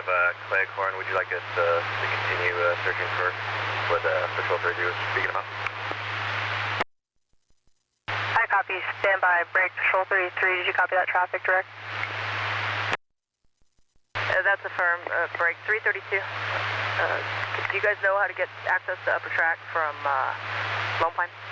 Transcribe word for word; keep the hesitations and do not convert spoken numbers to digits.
have uh, Cleghorn. Would you like us uh, to continue uh, searching for what uh, Patrol thirty was speaking about? Hi, copy. Stand by. Break Patrol thirty-three. Did you copy that traffic direct? Uh, that's a firm. Uh, break three thirty-two. Uh, do you guys know how to get access to upper track from uh, Lone Pine?